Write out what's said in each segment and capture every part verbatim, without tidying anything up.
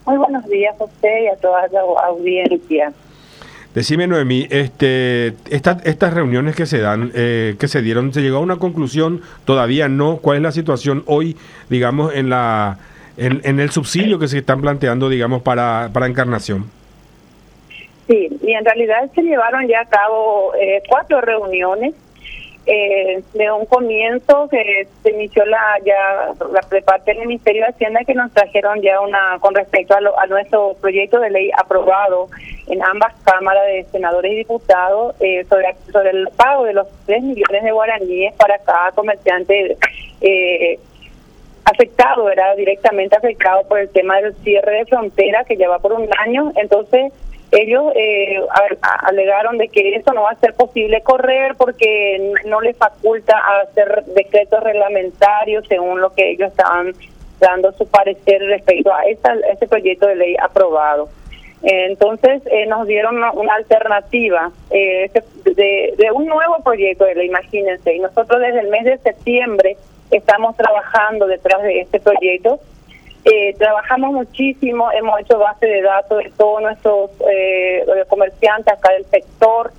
Muy buenos días a usted y a toda la audiencia. Decime, Noemí, este, estas estas reuniones que se dan, eh, que se dieron, ¿se llegó a una conclusión? Todavía no. ¿Cuál es la situación hoy, digamos, en la en, en el subsidio que se están planteando, digamos, para, para Encarnación? Sí, y en realidad se llevaron ya a cabo eh, cuatro reuniones. Eh, de un comienzo que se inició la ya la de parte del Ministerio de Hacienda, que nos trajeron ya una con respecto a, lo, a nuestro proyecto de ley aprobado en ambas cámaras de senadores y diputados eh, sobre sobre el pago de los tres millones de guaraníes para cada comerciante eh, afectado, era directamente afectado por el tema del cierre de frontera que lleva por un año. Entonces ellos eh, alegaron de que eso no va a ser posible correr porque no les faculta a hacer decretos reglamentarios según lo que ellos estaban dando su parecer respecto a esta, este proyecto de ley aprobado. Entonces eh, nos dieron una, una alternativa eh, de, de un nuevo proyecto de ley, imagínense, y nosotros desde el mes de septiembre estamos trabajando detrás de este proyecto. Eh, trabajamos muchísimo, hemos hecho base de datos de todos nuestros eh, comerciantes acá del sector.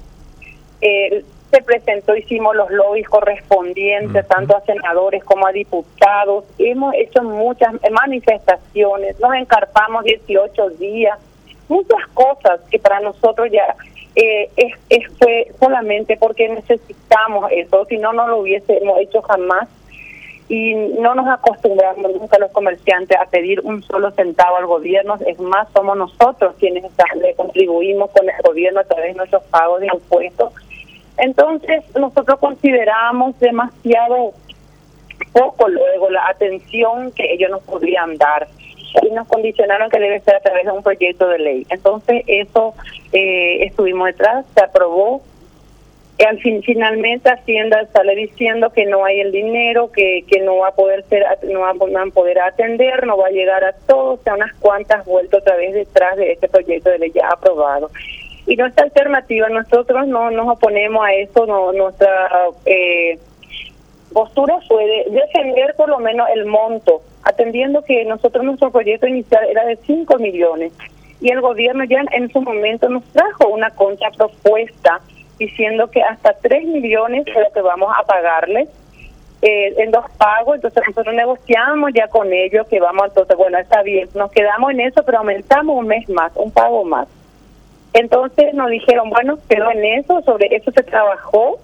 Eh, se presentó, hicimos los lobbies correspondientes, uh-huh. tanto a senadores como a diputados. Hemos hecho muchas manifestaciones, nos encarpamos dieciocho días, muchas cosas que para nosotros ya eh, es, es fue solamente porque necesitamos eso, si no, no lo hubiésemos hecho jamás. Y no nos acostumbramos nunca los comerciantes a pedir un solo centavo al gobierno, es más, somos nosotros quienes le contribuimos con el gobierno a través de nuestros pagos de impuestos. Entonces, nosotros consideramos demasiado poco luego la atención que ellos nos podrían dar y nos condicionaron que debe ser a través de un proyecto de ley. Entonces, eso eh, estuvimos detrás, se aprobó. Y al fin, finalmente Hacienda sale diciendo que no hay el dinero, que que no va a poder ser, no va a poder atender, no va a llegar a todos, o sea, unas cuantas vueltas otra vez detrás de este proyecto de ley ya aprobado. Y nuestra alternativa, nosotros no nos oponemos a eso, no nuestra eh, postura fue de defender por lo menos el monto, atendiendo que nosotros nuestro proyecto inicial era de cinco millones y el gobierno ya en su momento nos trajo una contrapropuesta diciendo que hasta tres millones es lo que vamos a pagarles eh, en dos pagos. Entonces nosotros negociamos ya con ellos que vamos, entonces bueno, está bien, nos quedamos en eso, pero aumentamos un mes más, un pago más. Entonces nos dijeron, bueno, quedó en eso, sobre eso se trabajó,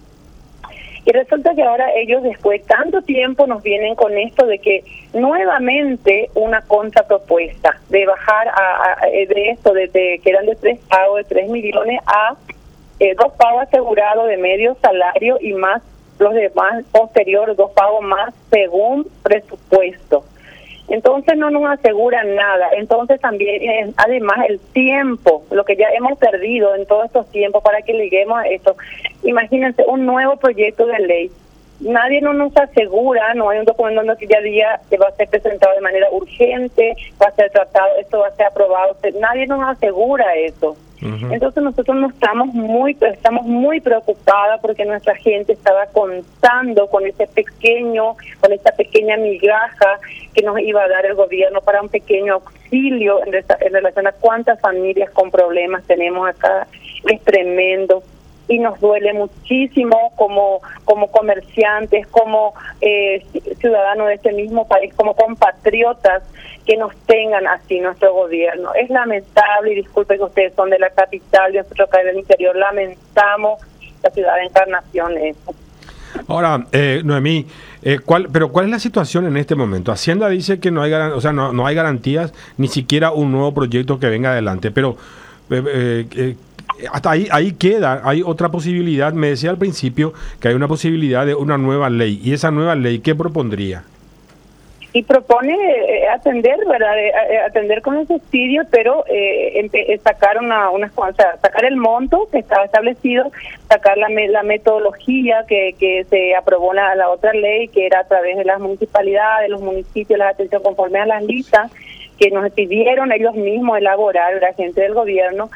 y resulta que ahora ellos después de tanto tiempo nos vienen con esto de que nuevamente una contrapropuesta de bajar a, a de esto, de, de que eran de tres pagos de tres millones a Eh, dos pagos asegurados de medio salario y más los demás posteriores, dos pagos más según presupuesto. Entonces no nos aseguran nada. Entonces también, eh, además, el tiempo, lo que ya hemos perdido en todos estos tiempos para que lleguemos a esto. Imagínense, un nuevo proyecto de ley. Nadie no nos asegura, no hay un documento que ya diga que va a ser presentado de manera urgente, va a ser tratado, esto va a ser aprobado. Nadie nos asegura eso. Uh-huh. Entonces nosotros no estamos muy estamos muy preocupadas porque nuestra gente estaba contando con ese pequeño, con esta pequeña migaja que nos iba a dar el gobierno para un pequeño auxilio en, esa, en relación a cuántas familias con problemas tenemos acá. Es tremendo. Y nos duele muchísimo como como comerciantes, como eh, ciudadanos de este mismo país, como compatriotas, que nos tengan así nuestro gobierno. Es lamentable, y disculpen que ustedes son de la capital, de nosotros acá del interior, lamentamos la ciudad de Encarnación. Eso. Ahora, eh, Noemí, eh, ¿cuál, pero ¿cuál es la situación en este momento? Hacienda dice que no hay, o sea, no, no hay garantías, ni siquiera un nuevo proyecto que venga adelante, pero eh, eh, eh, hasta ahí ahí queda, hay otra posibilidad. Me decía al principio que hay una posibilidad de una nueva ley, y esa nueva ley, ¿qué propondría? Y propone eh, atender, ¿verdad? Eh, atender con el subsidio, pero eh, empe- sacar una, una, o sea, sacar el monto que estaba establecido, sacar la, me- la metodología que, que se aprobó la, la otra ley, que era a través de las municipalidades, los municipios, la atención conforme a las listas que nos pidieron ellos mismos elaborar, la gente del gobierno.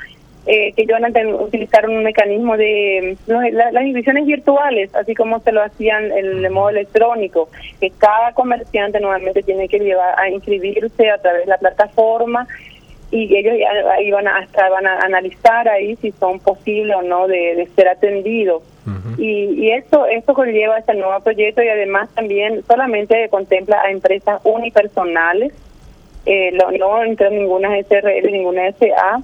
eh, que ellos van a utilizar un mecanismo de no, la, las inscripciones virtuales, así como se lo hacían en el modo electrónico, que cada comerciante nuevamente tiene que llevar a inscribirse a través de la plataforma, y ellos ya ahí van a hasta van a analizar ahí si son posibles o no de, de ser atendidos. Uh-huh. y, y esto esto conlleva este nuevo proyecto, y además también solamente contempla a empresas unipersonales, eh, lo, no entra ninguna S R L, ninguna S A.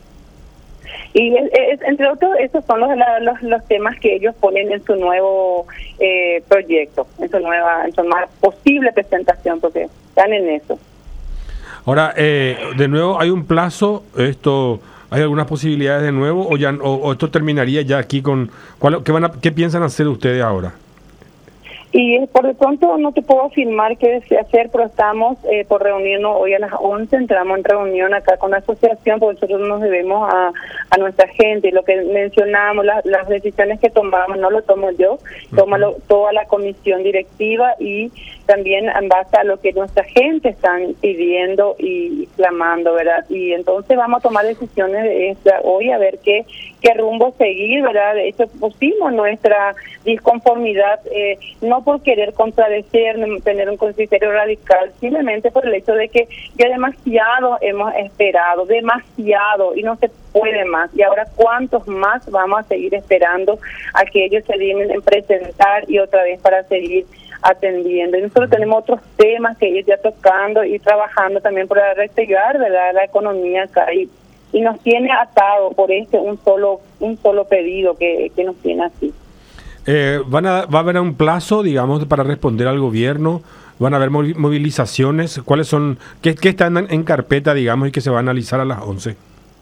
Y es, es, entre otros, esos son los, los los temas que ellos ponen en su nuevo eh, proyecto, en su nueva, en su más posible presentación, porque están en eso. Ahora, eh, de nuevo, ¿hay un plazo? Esto, ¿hay algunas posibilidades de nuevo o ya o, o esto terminaría ya aquí con cuál, qué van a, qué piensan hacer ustedes ahora? Y eh, por de pronto no te puedo afirmar qué desea hacer, pero estamos eh, por reunirnos hoy a las once, entramos en reunión acá con la asociación, porque nosotros nos debemos a, a nuestra gente, y lo que mencionamos, la, las decisiones que tomamos, no lo tomo yo, tómalo toda la comisión directiva, y también en base a lo que nuestra gente están pidiendo y clamando, ¿verdad? Y entonces vamos a tomar decisiones de esta hoy, a ver qué, qué rumbo seguir, ¿verdad? De hecho, pusimos nuestra disconformidad, eh, no por querer contradecir, tener un criterio radical, simplemente por el hecho de que ya demasiado hemos esperado, demasiado, y no se puede más. Y ahora, ¿cuántos más vamos a seguir esperando a que ellos se vienen a presentar y otra vez para seguir atendiendo? Y nosotros tenemos otros temas que ellos ya tocando y trabajando también para restaurar, ¿verdad?, la economía acá, y, y nos tiene atado por este un solo un solo pedido que, que nos tiene así. Eh, van a, ¿Va a haber un plazo, digamos, para responder al gobierno? ¿Van a haber movilizaciones? ¿Cuáles son, qué, qué están en carpeta, digamos, y que se va a analizar a las once?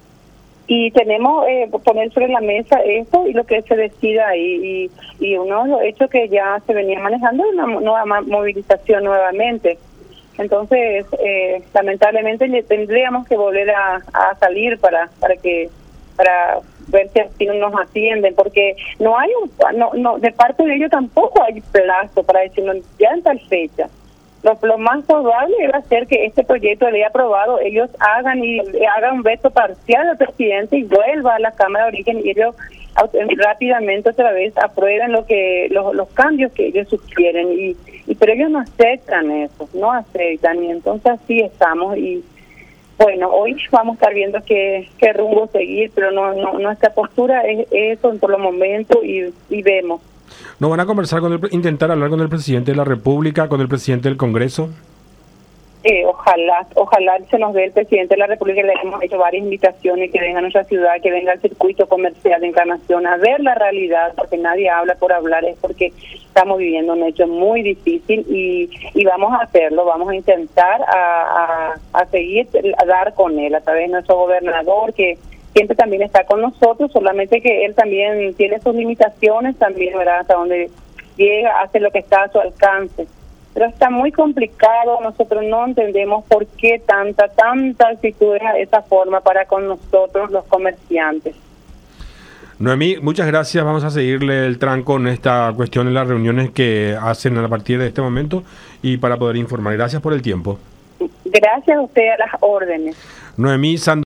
Y tenemos eh, poner sobre la mesa esto y lo que se decida ahí. Y, y uno de los hechos que ya se venía manejando es una nueva movilización nuevamente. Entonces, eh, lamentablemente tendríamos que volver a, a salir para para que para ver si así nos atienden, porque no hay un no no de parte de ellos tampoco hay plazo para decirnos ya en tal fecha. Lo, lo más probable va a ser que este proyecto de ley aprobado ellos hagan y hagan un veto parcial al presidente y vuelva a la Cámara de Origen, y ellos rápidamente otra vez aprueben lo que los, los cambios que ellos sugieren, y, y pero ellos no aceptan eso, no aceptan, y entonces así estamos. Y bueno, hoy vamos a estar viendo qué, qué rumbo seguir, pero no, no nuestra postura es eso por los momentos, y, y vemos. ¿No van a conversar con el, intentar hablar con el presidente de la República, con el presidente del Congreso? Eh, ojalá, ojalá se nos dé el presidente de la República. Le hemos hecho varias invitaciones, que venga a nuestra ciudad, que venga al circuito comercial de Encarnación a ver la realidad, porque nadie habla por hablar, es porque estamos viviendo un hecho muy difícil, y, y vamos a hacerlo, vamos a intentar a, a, a seguir a dar con él a través de nuestro gobernador, que siempre también está con nosotros, solamente que él también tiene sus limitaciones también, ¿verdad?, hasta donde llega, hace lo que está a su alcance. Pero está muy complicado, nosotros no entendemos por qué tanta, tanta actitud de esa forma para con nosotros los comerciantes. Noemí, muchas gracias, vamos a seguirle el tranco en esta cuestión en las reuniones que hacen a partir de este momento y para poder informar. Gracias por el tiempo. Gracias a usted, a las órdenes. Noemí Sandoval.